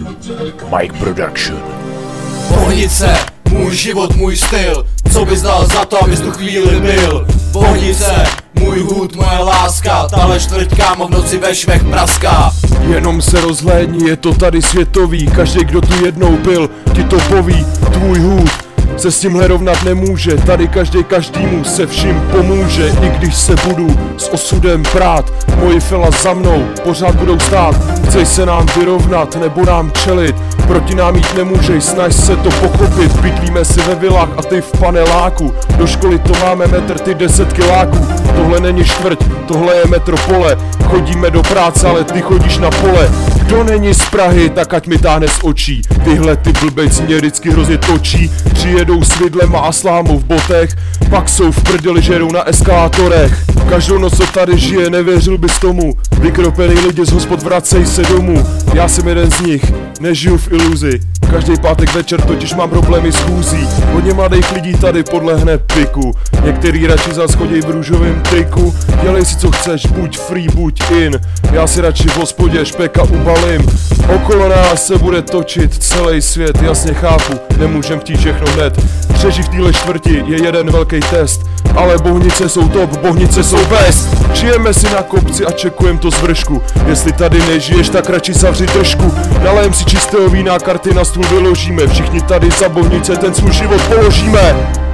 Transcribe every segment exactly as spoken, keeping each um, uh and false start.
Mike Production. Bohnice, můj život, můj styl, co bys dal za to, abys tu chvíli byl. Bohnice, můj hud, moje láska, tahle čtvrť kámo v noci ve švech praská. Jenom se rozhlédni, je to tady světový, každý, kdo tu jednou byl, ti to poví. Tvůj hud se s tímhle rovnat nemůže, tady každý každému se vším pomůže. I když se budu s osudem prát, moji fela za mnou pořád budou stát. Chceš se nám vyrovnat nebo nám čelit, proti nám jít nemůžeš, snaž se to pochopit. Bydlíme si ve vilách a ty v paneláku, do školy to máme metr, ty deset kiláků. Tohle není čtvrť, tohle je metropole, chodíme do práce, ale ty chodíš na pole. Kdo není z Prahy, tak ať mi táhne z očí, tyhle ty blbejci mě vždycky hrozně točí. Přijedou s vidlema a slámou v botech, pak jsou v prdeli, že jedou na eskalátorech. Každou noc, co tady žije, nevěřil bys tomu, vykropený lidi z hospod, vracej se domů. Já jsem jeden z nich, nežiju v iluzi, každý pátek večer totiž mám problémy s chůzí. Hodně mladých lidí tady podlehne piku, některý radši zas chodí v růžovém triku. Dělej si co chceš, buď free, buď in, já si radši v hospodě špeka ubalím. Okolo nás se bude točit celý svět, jasně chápu, nemůžem chtít všechno hned. Přežít v téhle čtvrti je jeden velký test, ale Bohnice jsou top, Bohnice jsou best. Žijeme si na kopci a čekujem to z vršku, jestli tady nežiješ, tak radši zavři držku. Nalejem si čistého vína, karty na stůl vyložíme, všichni tady za Bohnice ten svůj život položíme.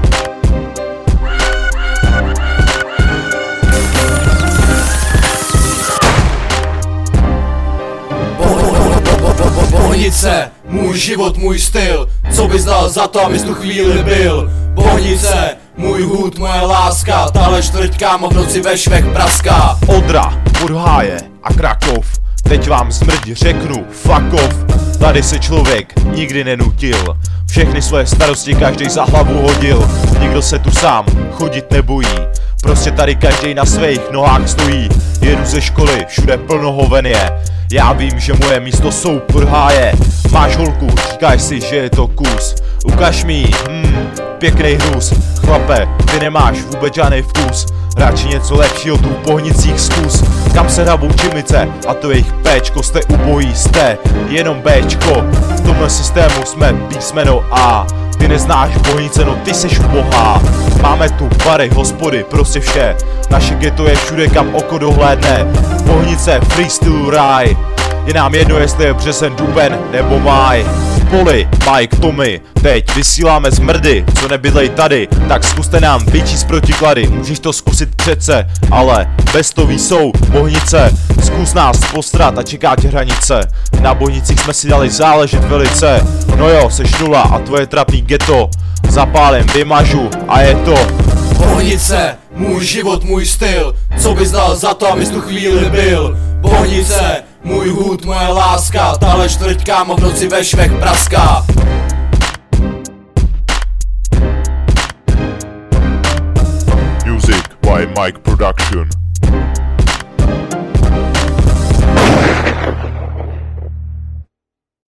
Bohnice, můj život, můj styl, co bys dal za to, abys tu chvíli byl. Bohnice, můj hud, moje láska, tahle čtvrť kámo v noci ve švech praská. Odra, Podháje a Krakov, teď vám smrdi řeknu fuck off. Tady se člověk nikdy nenutil, všechny svoje starosti každý za hlavu hodil. Nikdo se tu sám chodit nebojí, prostě tady každý na svých nohách stojí. Jedu ze školy, všude plno hoven je, já vím, že moje místo jsou Podháje. Máš holku, říkáš si, že je to kus, ukaž mi, hmm, pěkný hnus. Chlape, ty nemáš vůbec žádný vkus, radši něco lepšího tu v Bohnicích zkus. Kam se hrabou čimice a to jejich péčko, jste ubojí, jste jenom béčko. V tomhle systému jsme písmeno A, ty neznáš Bohnice, no ty seš ubohá. Máme tu bary, hospody, prostě vše, naše ghetto je všude, kam oko dohlédne. Bohnice, freestylu ráj, je nám jedno, jestli je březen, duben nebo máj. Poli, Mike, Tommy, teď vysíláme zmrdy, co nebydlej tady, tak zkuste nám vyčíst protiklady. Můžeš to zkusit přece, ale bestový jsou Bohnice. Zkus nás postrat a čeká tě hranice, na Bohnicích jsme si dali záležet velice. No jo, seš nula a tvoje trapný ghetto zapálím, vymažu a je to. Bohnice, můj život, můj styl, co bys dal za to, abys tu chvíli byl. Bohnice, můj hud, moje láska, tahle čtvrť kámo v noci ve švech praská. Music by Mike Production.